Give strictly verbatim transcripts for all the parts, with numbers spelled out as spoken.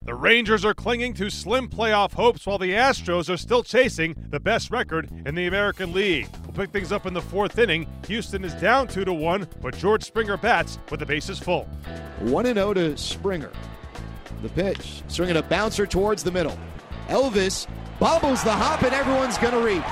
The Rangers are clinging to slim playoff hopes while the Astros are still chasing the best record in the American League. We'll pick things up in the fourth inning. Houston is down two to one, but George Springer bats with the bases full. one and oh to Springer. The pitch, swinging a bouncer towards the middle. Elvis bobbles the hop and everyone's going to reach.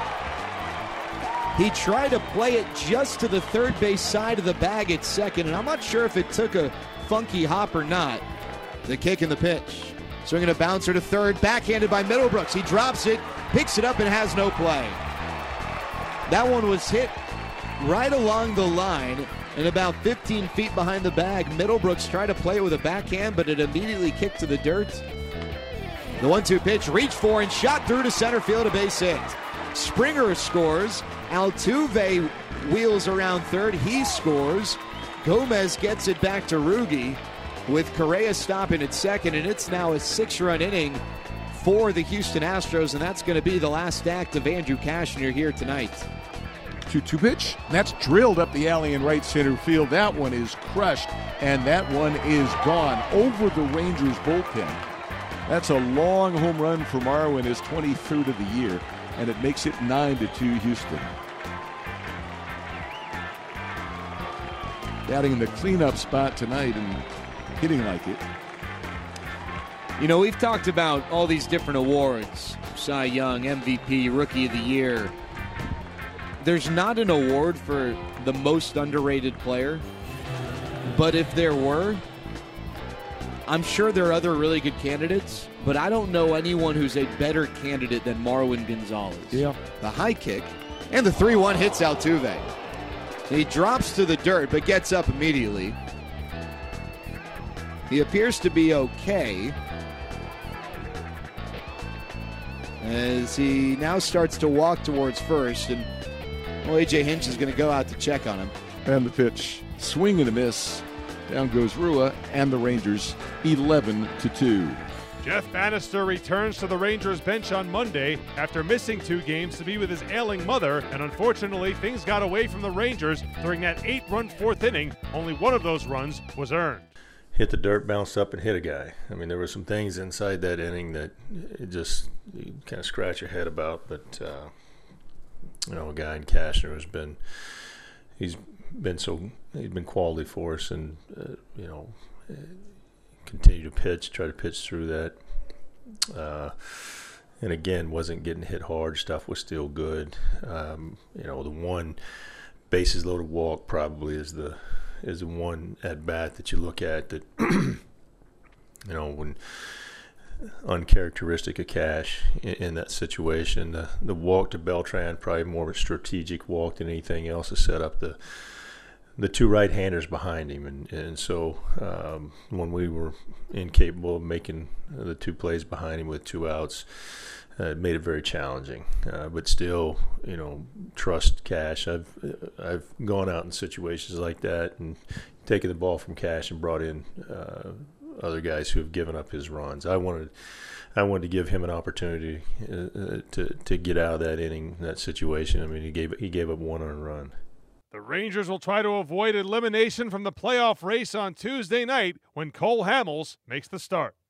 He tried to play it just to the third base side of the bag at second, and I'm not sure if it took a funky hop or not. The kick and the pitch. Swinging a bouncer to third, backhanded by Middlebrooks. He drops it, picks it up, and has no play. That one was hit right along the line and about fifteen feet behind the bag. Middlebrooks tried to play it with a backhand, but it immediately kicked to the dirt. The one two pitch, reached for and shot through to center field, a base hit. Springer scores. Altuve wheels around third. He scores. Gomez gets it back to Rugi with Correa stopping at second, and it's now a six-run inning for the Houston Astros, and that's going to be the last act of Andrew Cashner here tonight. two two pitch. That's drilled up the alley in right center field. That one is crushed, and that one is gone over the Rangers bullpen. That's a long home run for Marwin, his twenty-third of the year, and it makes it nine to two Houston. Batting in the cleanup spot tonight and hitting like it. You know, we've talked about all these different awards, Cy Young, M V P, Rookie of the Year. There's not an award for the most underrated player, but if there were, I'm sure there are other really good candidates, but I don't know anyone who's a better candidate than Marwin Gonzalez. Yeah. The high kick, and the three one hits Altuve. He drops to the dirt, but gets up immediately. He appears to be okay as he now starts to walk towards first, and well, A J Hinch is going to go out to check on him. And the pitch, swing and a miss. Down goes Rua, and the Rangers eleven to two. Jeff Bannister returns to the Rangers bench on Monday after missing two games to be with his ailing mother, and unfortunately things got away from the Rangers during that eight-run fourth inning. Only one of those runs was earned. Hit the dirt, bounced up, and hit a guy. I mean, there were some things inside that inning that it just you kind of scratch your head about. But uh, you know, a guy in Cashner has been he's been so he's been quality for us, and uh, you know, continue to pitch, try to pitch through that. Uh, and again, wasn't getting hit hard. Stuff was still good. Um, you know, the one bases loaded walk probably is the is the one at bat that you look at that, you know, when uncharacteristic of Cash in, in that situation. The, the walk to Beltran, probably more of a strategic walk than anything else, to set up the the two right-handers behind him. And, and so um, when we were incapable of making the two plays behind him with two outs, uh, it made it very challenging. Uh, but still, you know, trust Cash. I've I've gone out in situations like that and taken the ball from Cash and brought in uh, other guys who have given up his runs. I wanted I wanted to give him an opportunity uh, to to get out of that inning, that situation. I mean, he gave he gave up one earned run. The Rangers will try to avoid elimination from the playoff race on Tuesday night when Cole Hamels makes the start.